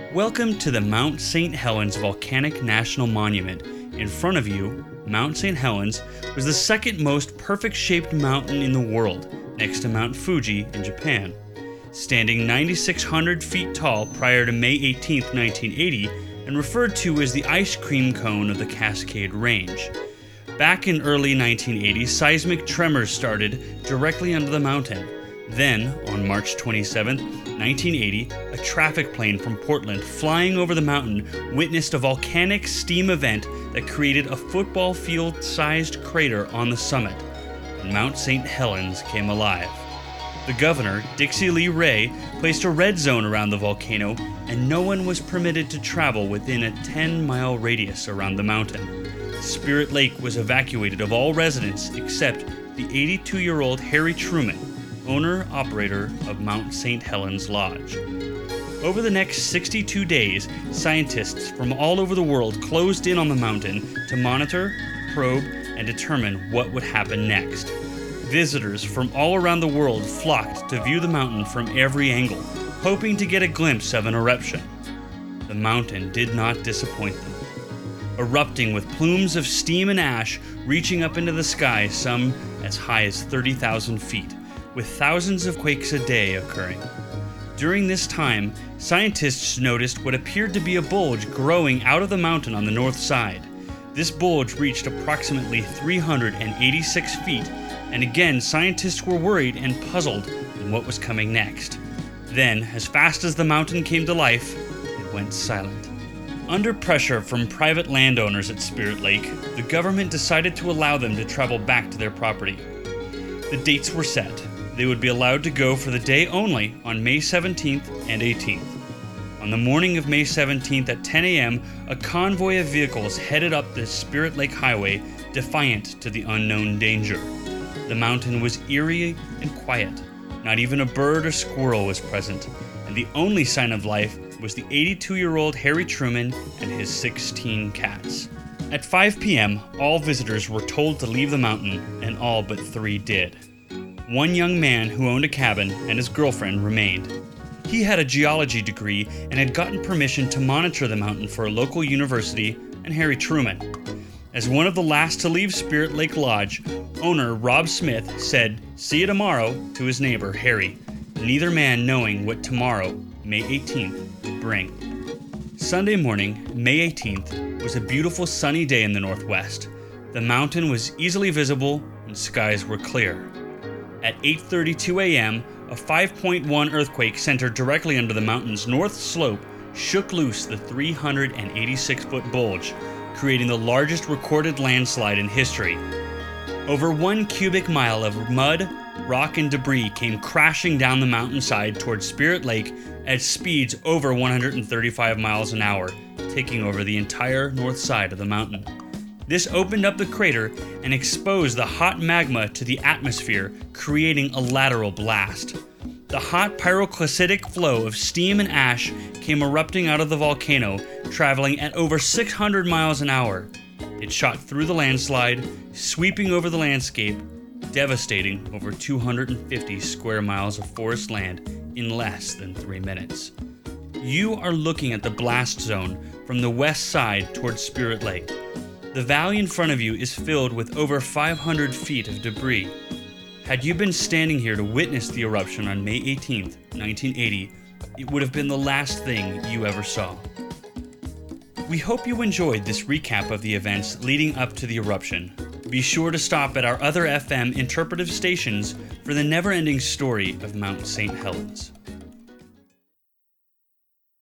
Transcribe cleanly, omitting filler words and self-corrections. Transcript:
Welcome to the Mount St. Helens Volcanic National Monument. In front of you, Mount St. Helens was the second most perfect-shaped mountain in the world, next to Mount Fuji in Japan. Standing 9,600 feet tall prior to May 18, 1980, and referred to as the ice cream cone of the Cascade Range. Back in early 1980, seismic tremors started directly under the mountain. Then, on March 27, 1980, a traffic plane from Portland flying over the mountain witnessed a volcanic steam event that created a football field-sized crater on the summit, and Mount St. Helens came alive. The governor, Dixie Lee Ray, placed a red zone around the volcano, and no one was permitted to travel within a 10-mile radius around the mountain. Spirit Lake was evacuated of all residents except the 82-year-old Harry Truman, owner-operator of Mount St. Helens Lodge. Over the next 62 days, scientists from all over the world closed in on the mountain to monitor, probe, and determine what would happen next. Visitors from all around the world flocked to view the mountain from every angle, hoping to get a glimpse of an eruption. The mountain did not disappoint them, erupting with plumes of steam and ash reaching up into the sky some as high as 30,000 feet, with thousands of quakes a day occurring. During this time, scientists noticed what appeared to be a bulge growing out of the mountain on the north side. This bulge reached approximately 386 feet, and again scientists were worried and puzzled in what was coming next. Then, as fast as the mountain came to life, it went silent. Under pressure from private landowners at Spirit Lake, the government decided to allow them to travel back to their property. The dates were set. They would be allowed to go for the day only on May 17th and 18th. On the morning of May 17th at 10 a.m., a convoy of vehicles headed up the Spirit Lake Highway, defiant to the unknown danger. The mountain was eerie and quiet. Not even a bird or squirrel was present, and the only sign of life was the 82-year-old Harry Truman and his 16 cats. At 5 p.m., all visitors were told to leave the mountain, and all but 3 did. One young man who owned a cabin and his girlfriend remained. He had a geology degree and had gotten permission to monitor the mountain for a local university and Harry Truman. As one of the last to leave Spirit Lake Lodge, owner Rob Smith said, "See you tomorrow," to his neighbor Harry, neither man knowing what tomorrow, May 18th, would bring. Sunday morning, May 18th, was a beautiful sunny day in the northwest. The mountain was easily visible and skies were clear. At 8:32 a.m., a 5.1 earthquake centered directly under the mountain's north slope shook loose the 386-foot bulge, creating the largest recorded landslide in history. Over 1 cubic mile of mud, rock, and debris came crashing down the mountainside towards Spirit Lake at speeds over 135 miles an hour, taking over the entire north side of the mountain. This opened up the crater and exposed the hot magma to the atmosphere, creating a lateral blast. The hot pyroclastic flow of steam and ash came erupting out of the volcano, traveling at over 600 miles an hour. It shot through the landslide, sweeping over the landscape, devastating over 250 square miles of forest land in less than 3 minutes. You are looking at the blast zone from the west side towards Spirit Lake. The valley in front of you is filled with over 500 feet of debris. Had you been standing here to witness the eruption on May 18th, 1980, it would have been the last thing you ever saw. We hope you enjoyed this recap of the events leading up to the eruption. Be sure to stop at our other FM interpretive stations for the never-ending story of Mount St. Helens.